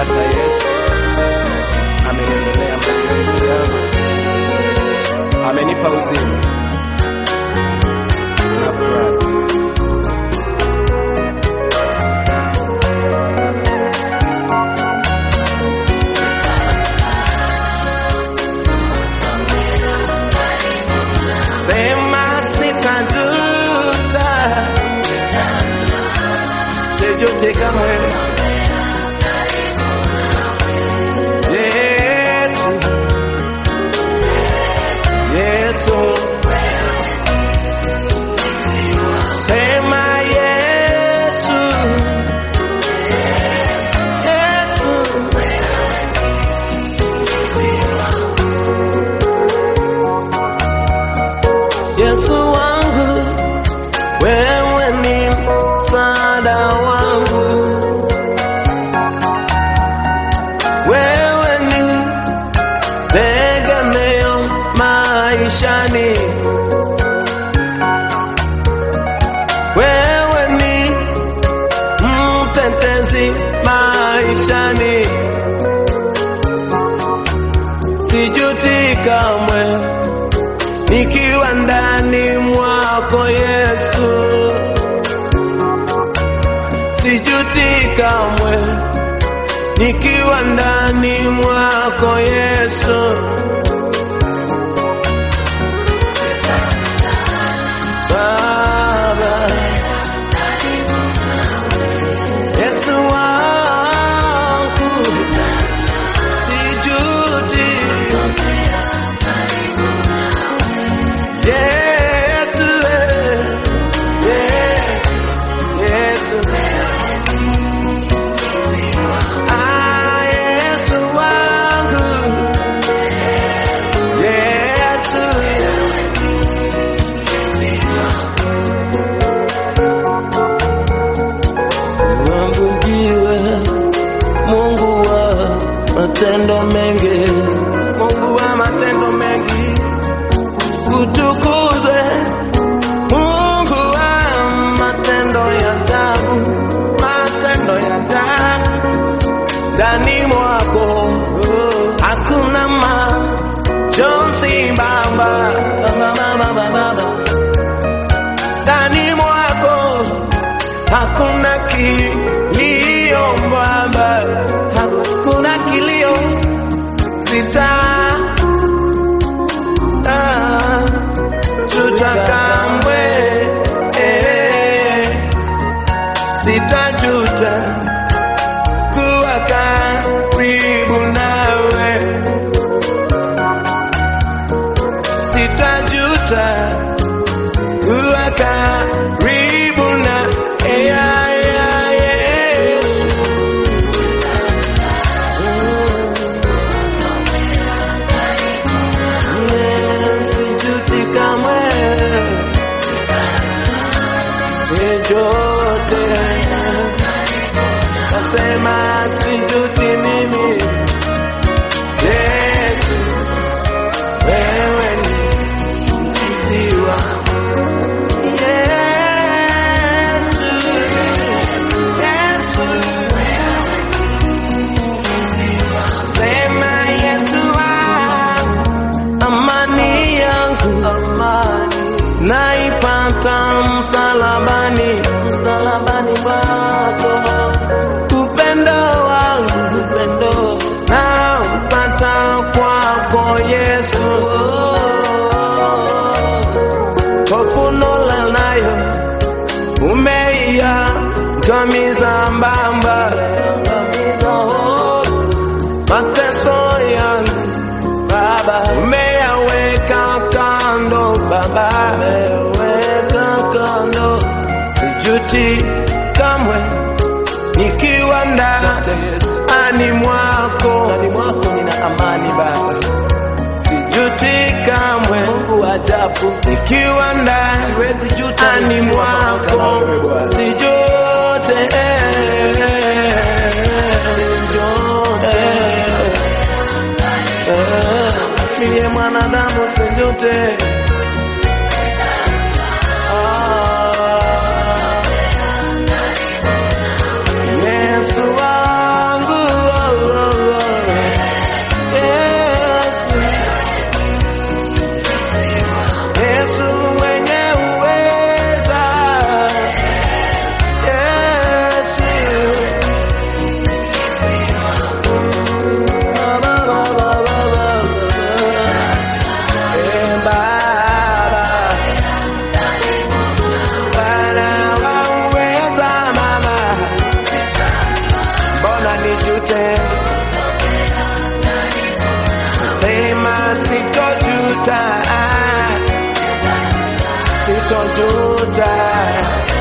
hata Yesu ameniondolea mateso yangu, amenipa uzima na furaha. Sema sitajuta, sijuti kamwe. Yesu, sema Yesu, Yesu wangu, wewe ni msaada wangu, wewe ni tegemeo maishani, wewe ni mtetezi maishani, sijuti kamwe nikiwa ndani mwako Yesu, sijuti kamwe nikiwa ndani mwako Yesu. Baba, Yesu wangu, sijuti. Yesu, Yesu, Yesu wangu, Yesu. Mungu ndiwe Mungu wa matendo mengi, Mungu wa matendo mengi, utukuzwe Mungu wa matendo ya ajabu, matendo ya ajabu. Ndani mwako hakuna majonzi Baba, ndani mwako hakuna kilio Baba, hakuna kilio. Juta kamwe, sitajuta kuwa karibu nawe, sitajuta kuwa karibu na Yesu. Sijuti kamwe, sijuti, nasema sijuti mimi. Yesu, wewe ni mzizi wangu. Yesu, Yesu, sema Yesu wangu, amani yangu, naipata msalabani, msalabani wako. Upendo wangu, upendo naupata kwako Yesu. Kofuno nayo umeiangamiza mbamba, mateso yangu Baba umeyaweka kando Baba, umeyaweka kando. Sijuti kamwe nikiwa ndani mwako, ndani mwako nina amani Baba. Sijuti kamwe Mungu wa ajabu, nikiwa ndani mwako, sijuti. Mie mwanadamu sijuti. Yesu wangu, sitojuta.